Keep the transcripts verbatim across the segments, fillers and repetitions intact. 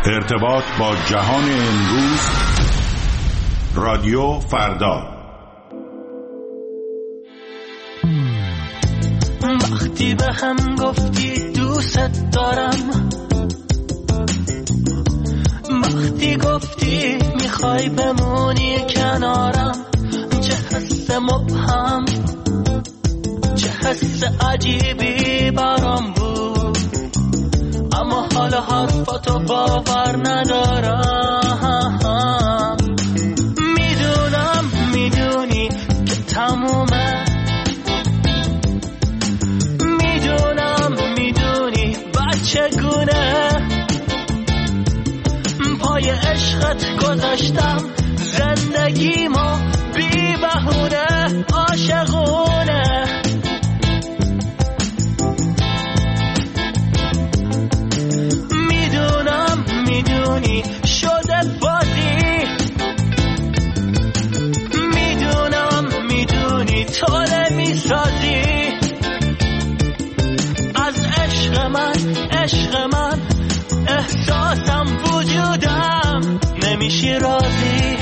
ارتباط با جهان امروز، رادیو فردا. وقتی به هم گفتی دوست دارم، وقتی گفتی میخوای بمونی کنارم، چه حس مبهم، چه حس عجیبی برام بود، اما حالا حرفاتو باور ندارم. میدونم میدونی که تمومه، میدونم میدونی بچگونه پای عشقت گذاشتم زندگیمو بی بهونه عاشقونه. میدونم میدونی شده بازی، میدونم میدونی تو نمیسازی از عشق من، عشق من احساسم وجودم نمیشی راضی.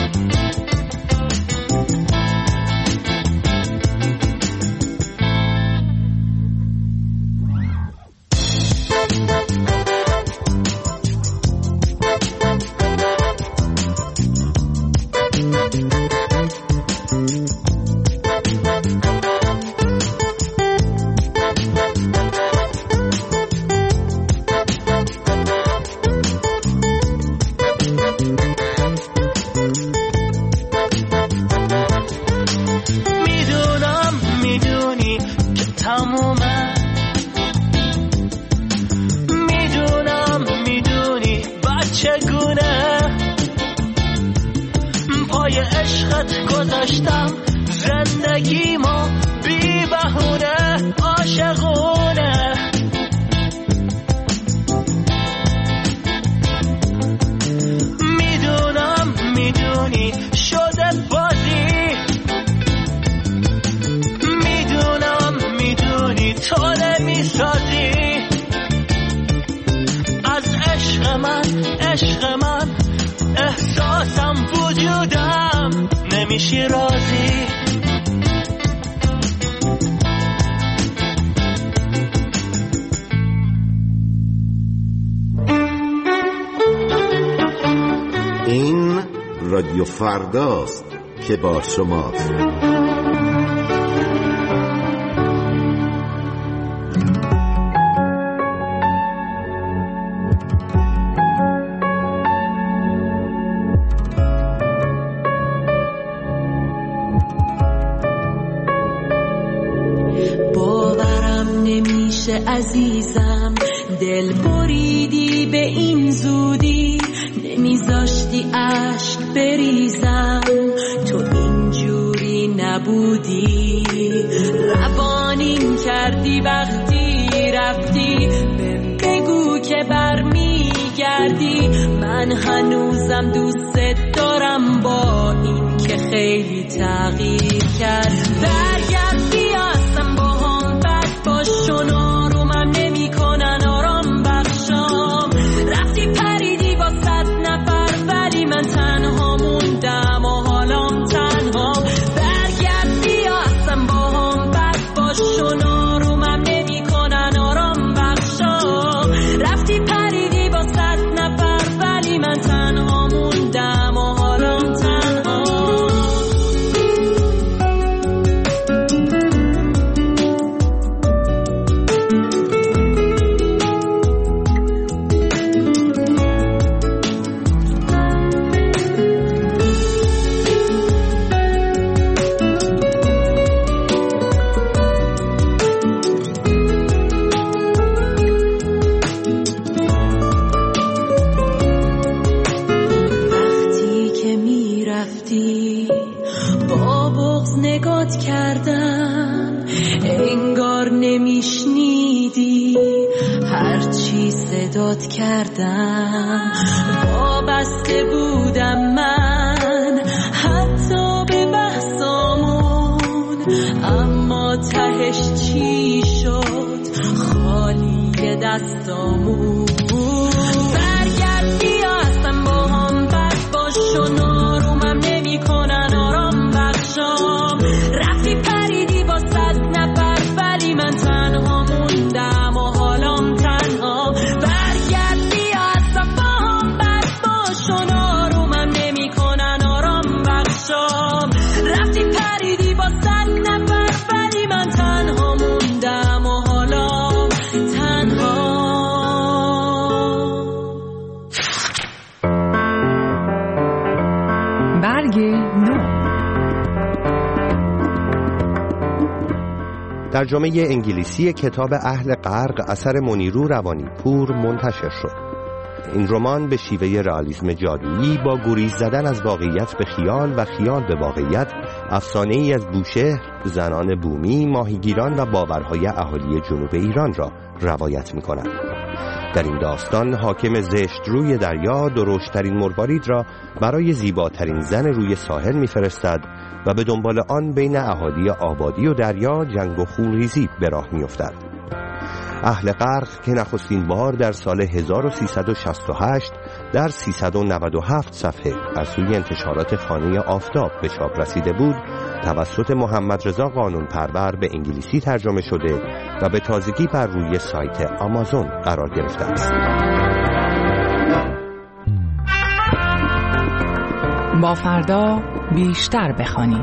این رادیو فرداست که با شماست. باورم نمیشه عزیزم، دل بریدی به این زودی، نمیذاشتی عشق بریزم، تو اینجوری نبودی، روانین کردی وقتی رفتی، بگو که برمیگردی، من هنوزم دوست دارم با این که خیلی تغییر کرد. برگرد بیا اصلا با هم بد باش، آرومم نمی کنن آرام بخشام، رفتی پریدی با صد نفر ولی من تنها موندم و حالام تنها. برگرد بیا اصلا با هم بد باش، آرومم نمی کنن آرام بخشام، رفتی پریدی با صد نفر ولی من تنها موندم و حالام تنها. با بغض نگات کردم، انگار نمیشنیدی هرچی صدات کردم، وابسته بودم من حتی به بحثامون، اما تهش چی شد خالی دستامون. برگرد ترجمه انگلیسی کتاب اهل غرق اثر منیرو روانی پور منتشر شد. این رمان به شیوه رئالیسم جادویی با گریز زدن از واقعیت به خیال و خیال به واقعیت، افسانه‌ای از بوشهر، زنان بومی، ماهیگیران و باورهای اهالی جنوب ایران را روایت می‌کند. در این داستان حاکم زشت روی دریا درشترین مروارید را برای زیباترین زن روی ساحل می‌فرستد و به دنبال آن بین اهالی آبادی و دریا جنگ و خونریزی به راه می‌افتد. اهل غرق که نخستین بار در سال هزار و سیصد و شصت و هشت در سیصد و نود و هفت صفحه از سوی انتشارات خانه آفتاب به چاپ رسیده بود، توسط محمد رضا قانون پرور به انگلیسی ترجمه شده و به تازگی بر روی سایت آمازون قرار گرفته است. با فردا بیشتر بخوانیم.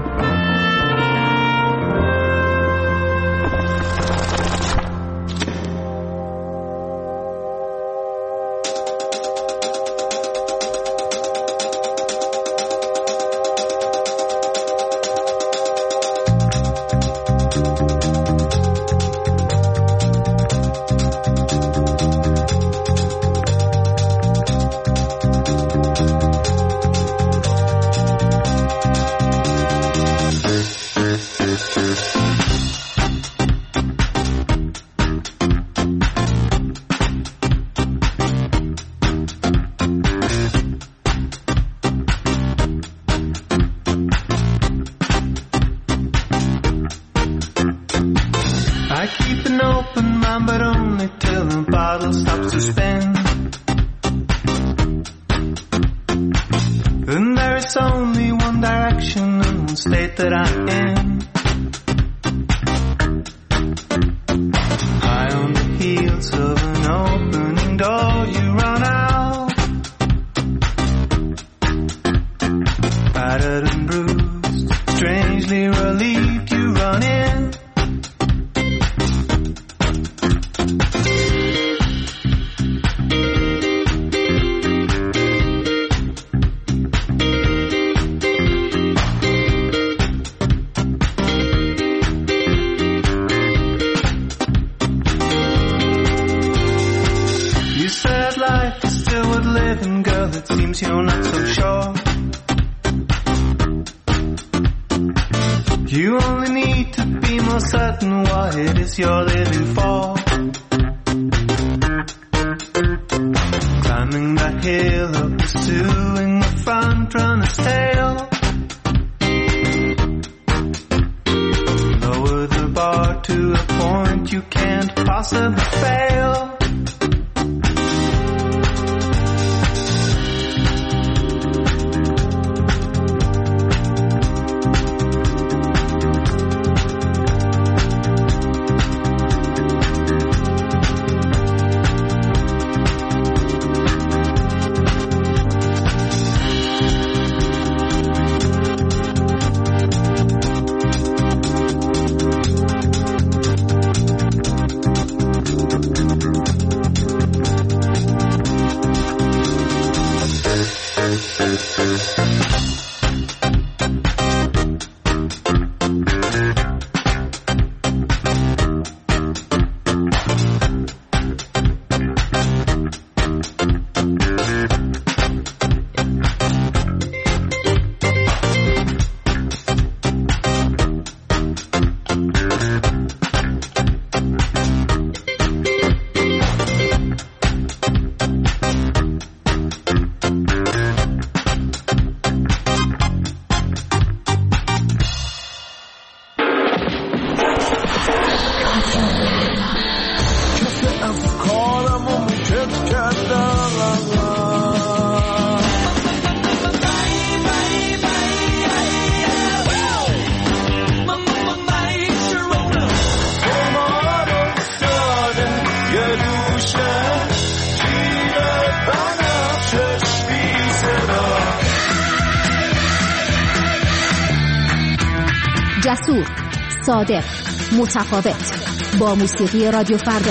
جسور، صادق، متفاوت، با موسیقی رادیو فردا.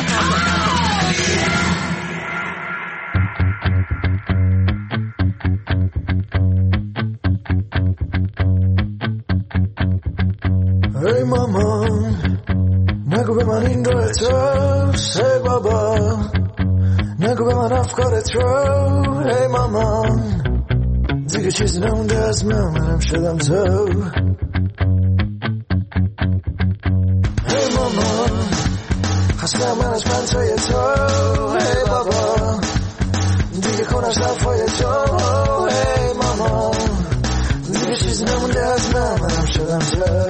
Hey mama, به من این رو احساس ای بابا، نگو به من افکارت رو ای مامان، دیگه چیزی نمونده از من، منم شدم تو. ای مامان خستم من از پنتای تو ای بابا، دیگه کن از لفای تو ای مامان، دیگه چیزی نمونده از من، منم شدم تو.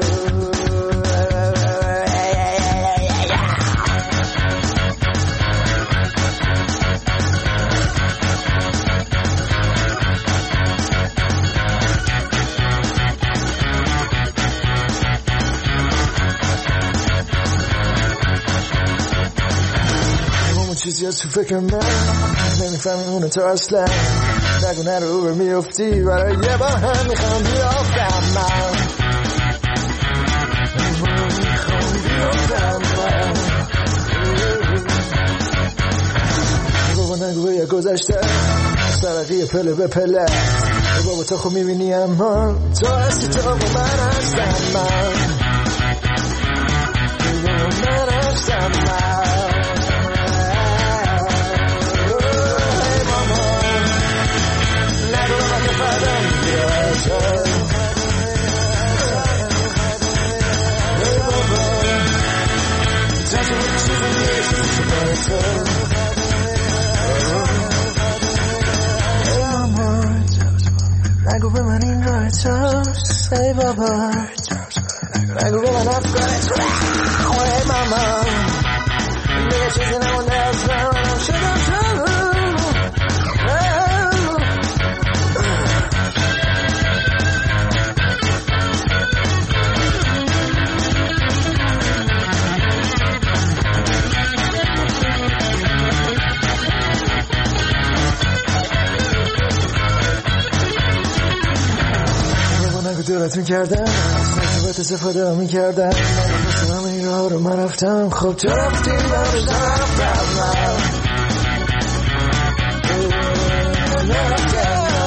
چیزی از تو فکر من نمیفهمی اونو تو اصلا، نگو نرو بر میفتی برای یه با هم میخوام بیافتم من، میخوام بیافتم من. بابا نگو یه گذشته سرقی پله به پله، بابا تو خب میبینی اما تو هستی تو و من هستم من، من هستم من. نگو به من این رو احساس ای بابا، نگو به من افکارت ای ماما، دیگه چیزی نمونده از من، منم شدم تو. دورت میکردم نجوبت استفاده میکردم، نفسم همه این راه رو من رفتم، خب تو رفتی من رفتم من نرفتم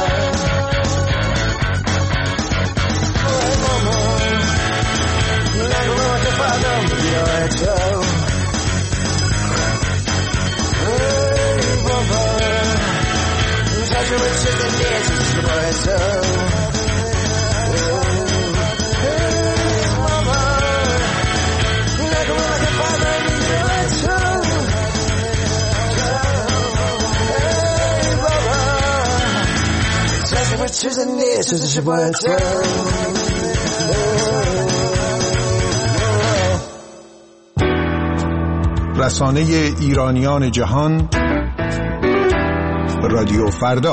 ای ماما، نگو به من که فردم بیای تو ای بابا، تجربه شده نیست که باید تو. چیز نیست چیزش باید تو. رسانه ایرانیان جهان، رادیو فردا.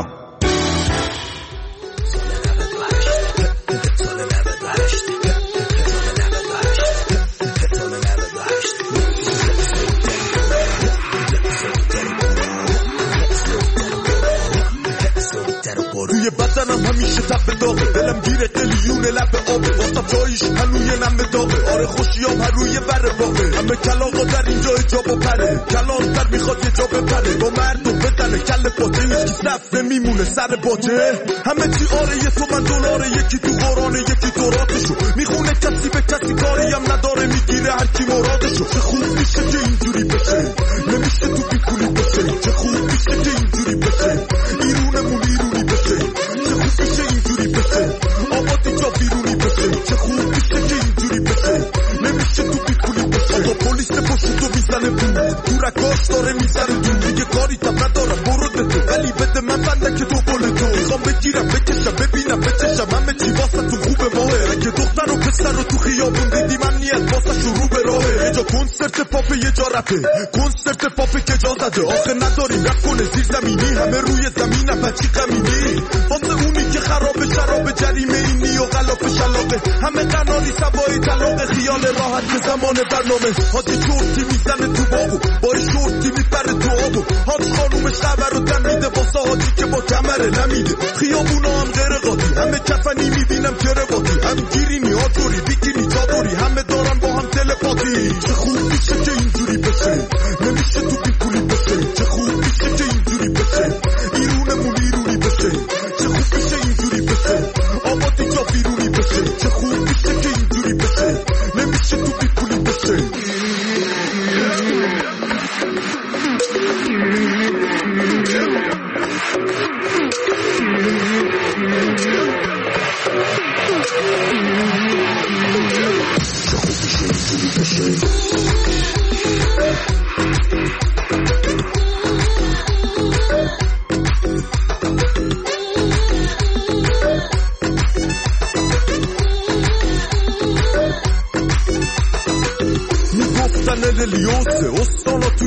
روی بدنم همیشه تپ داغه، دلم گیره قلیون لب آبه، واسم جایش هنوی نم داغه، آره خوشیام هر روی بر باغه، همه کلاغا در اینجا جا و پره، کلاغ در میخواد یه جا بپره، با مردم بزنه کل باته، هیچکی صف نمیمونه سر باته، همه چی آره یه تومن دلاره، یکی تو قرآنه یکی توراتشو میخونه، کسی به کسی کاری هم نداره، میگیره هر کی مرادشو. چه خوب میشه که اینجوری بشه، نمیشه تو بیکولی بشه، چه خوب میشه که اینجوری بشه، ایرونمون ایرونی بشه، چه خوب میشه اینجوری بشه، آبادی جا بیرونی بشه، چه خوب میشه که اینجوری بشه، نمیشه تو بیکولی بشه. آقا پلیس پشتو میزنه بود، دورکاش داره میزنه دور، دیگه کاری تم ندارم برو ده تو، ولی بده من بنده که تو بله تو، میخوام بگیرم بکشم ببینم بچشم، همه چی واسه تو خوبه ماهه، اگه دختر و پسر رو تو خیابون دیدی من نیت واسه شروع به راهه، یه جا کنسرت پاپ یه جا رپه، کنسرت پاپ که جا زده، آخه نداریم رپ کنه زیر زمینی، همه روی زمین پچی قمینی، واسه اونی که خراب شراب جریمه اینی و غلاف شلاقه، همه قناری سوای طلاق، خیال راحت که زمان برنامه، حاجی چورتی میزنه تو بابو، با شورتی میپره تو آبو، حاج خانومش خبر رو دم میده، واسه حاجی که با کمره نمیده، خیابونا هم غیر قاطی، همه کفنی میبینم کرواتی، هم گیرینی آجوری بیکینی چادری، همه دارن با هم تلپاتی. چه خوب میشه که اینجوری بشه، نمیشه تو بیکولی بشه، چه خوب میشه که اینجوری بشه، ایرونمون ایرونی بشه، چه خوب میشه اینجوری بشه، آبادی جا بیرونی بشه، چه خوب میشه که اینجوری بشه، نمیشه تو بیکولی بشه.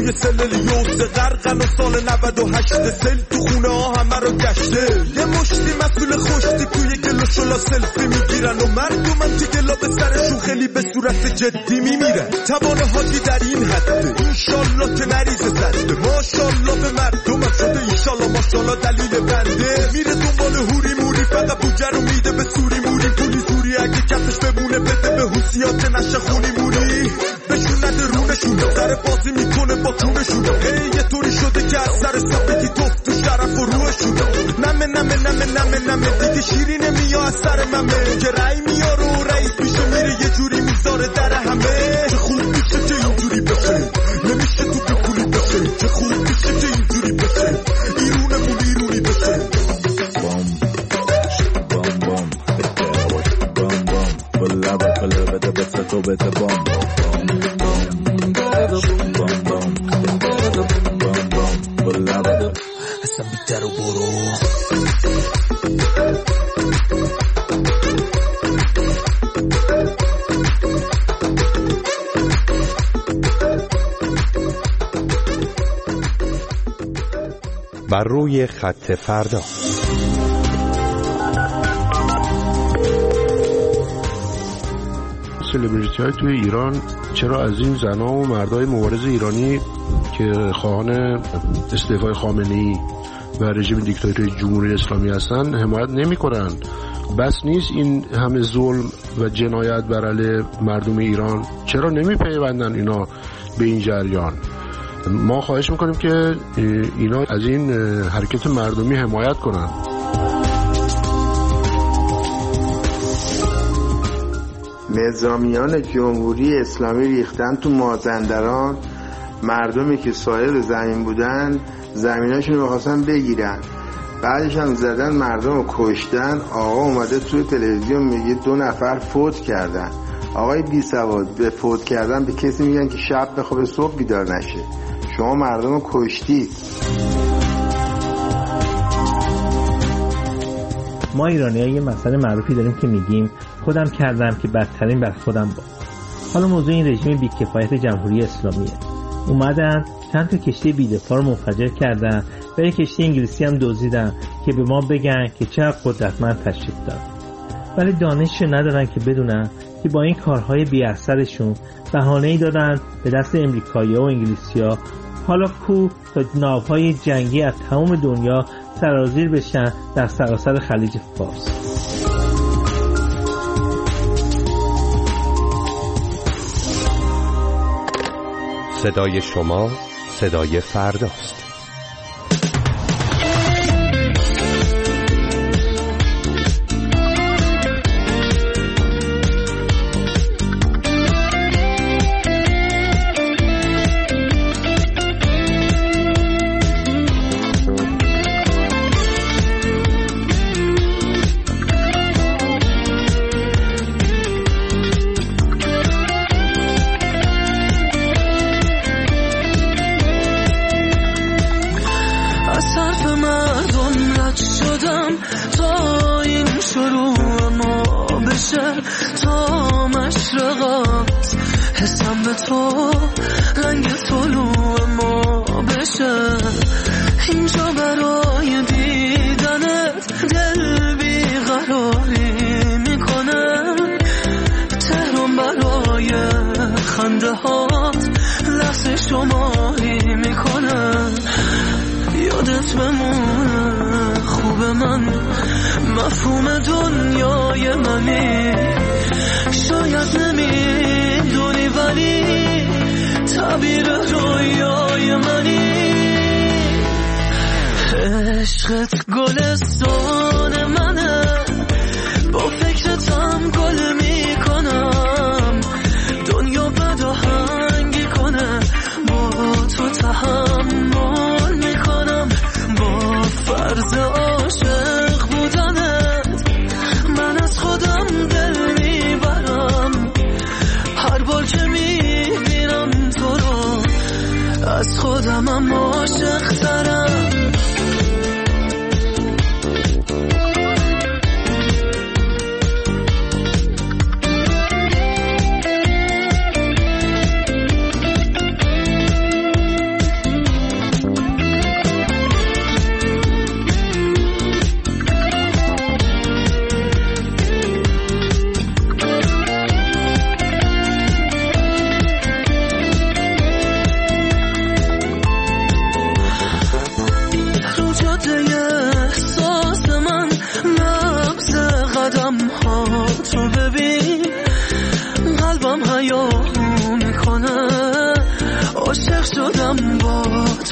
توی سللیوس غرقن و سال نود و هشت سل تو خونه ها همه رو گشته یه مشتی مسئول خوشتی توی گل و شلا سلفی میگیرن و مردمن که گلا به سرشون خیلی به صورت جدی میمیرن توانه هاتی در این حده اینشالله که نریزه زده ماشالله به مردمم شده اینشالله ماشالله دلیل بنده میره دنبال هوری موری فقط بوجه رو میده به سوری موری پولی سوری اگه کفش بمونه بده به حسیات نشه خونی موری بشون نده رونشون سر بازی میکنه با کونشون هی یه طوری شده که از سر سابقی توف تو شرف و روشون نمه نمه نمه نمه نمه دیگه شیری نمیا از سر ممه که رای میاره و رئیس میشه میره یه جوری میذاره در همه چه خوب میشه که اینجوری بشه نمیشه تو بکولی بشه چه خوب میشه که اینجوری بشه ایرونمون ایرونی بشه بام بام بام بام بام بلا بلا بده بده تو بده بام اصلا بیتر و برو بر روی خط فردا. سلبریتی های توی ایران چرا از این زنها و مردای مبارز ایرانی که خواهان استعفای خامنه‌ای و رژیم دیکتاتوری جمهوری اسلامی هستن حمایت نمی‌کنن؟ بس نیست این همه ظلم و جنایت بر علیه مردم ایران، چرا نمی‌پیوندن اینا به این جریان؟ ما خواهش میکنیم که اینا از این حرکت مردمی حمایت کنن. نظامیان جمهوری اسلامی ریختن تو مازندران، مردمی که صاحب زمین بودن زمیناشون رو خواستن بگیرن، بعدش هم زدن مردم رو کشتن. آقا اومده توی تلویزیون میگه دو نفر فوت کردن. آقای بی سواد، به فوت کردن به کسی میگن که شب بخوابه صبح بیدار نشه. شما مردم رو کشتید. ما ایرانی ها یه مسئله معروفی داریم که میگیم خودم کردم که بدترین بر خودم با. حالا موضوع این رژیم بی‌کفایت جمهوری اسلامیه. اومدن چند تا کشتی بی‌دفاع رو منفجر کردن و یک کشتی انگلیسی هم دزدیدن که به ما بگن که چقدر قدرتمند تشریف دارن، ولی دانش ندارن که بدونن که با این کارهای بی اثرشون بهانه‌ای دادن به دست امریکایی‌ها و انگلیسی‌ها. حالا کو تا ناوهای جنگی از تمام دنیا سرازیر بشن در سراسر خلیج فارس. صدای شما صدای فرداست.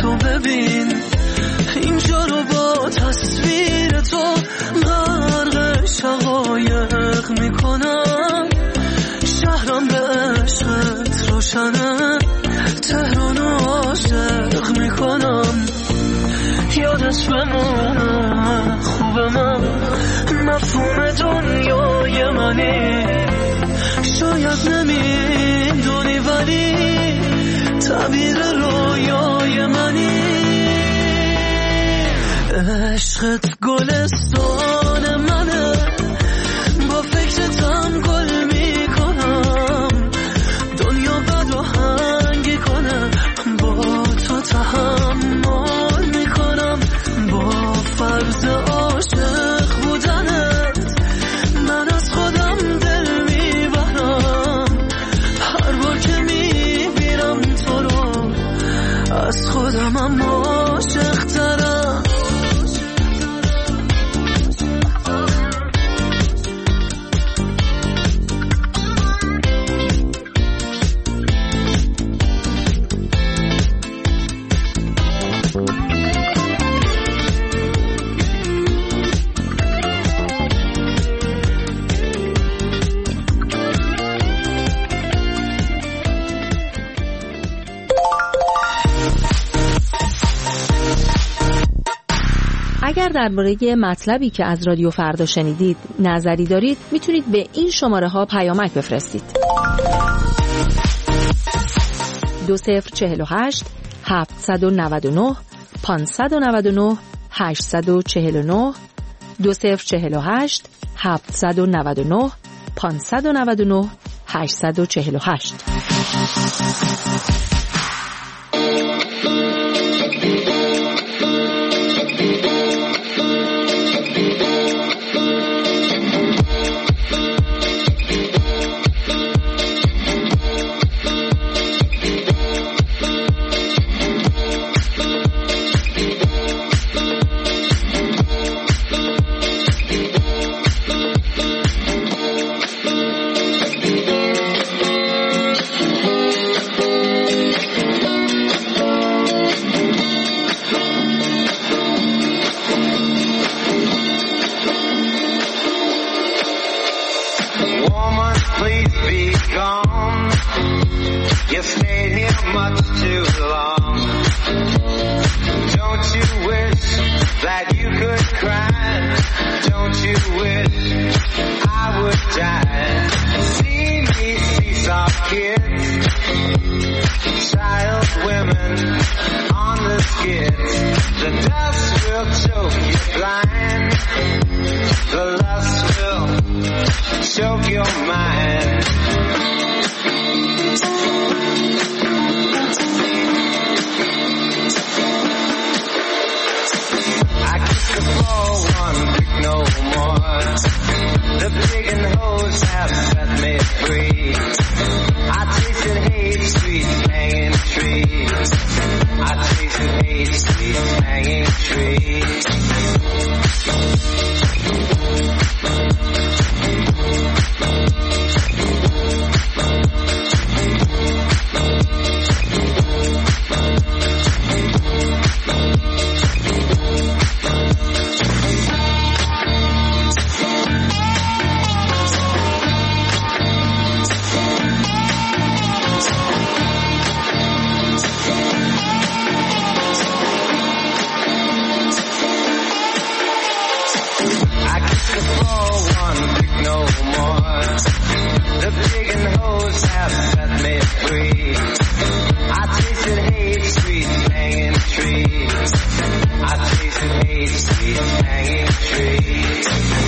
تو ببین اینجا رو با تصویر تو غرق شقایق میکنم. شهرم به عشقت روشنه، تهران عاشق میکنم. یادش بمونه خوبه من مفهوم دنیای منی. شاید نمیدونی ولی تعبیر رویای منی. عشقت گلستان منه، با فکرتم گل میکنم. دنیا بد و هنگی کنه، با تو تحمل میکنم. با فرض عاشق بودنت من از خودم دل میبرم. هر بار که میبینم تو رو از خودمم عاشق ترم. اگر درباره مطلبی که از رادیو فردا شنیدید نظری دارید میتونید به این شماره ها پیامک بفرستید. دو صفر چهل و هشت هفتصد و نود و نه پانصد و نود و نه هشتصد و چهل و نه دو صفر چهل و هشت هفتصد و نود و نه پانصد و نود و نه هشتصد و چهل و هشت. I tasted hate, sweet hanging trees.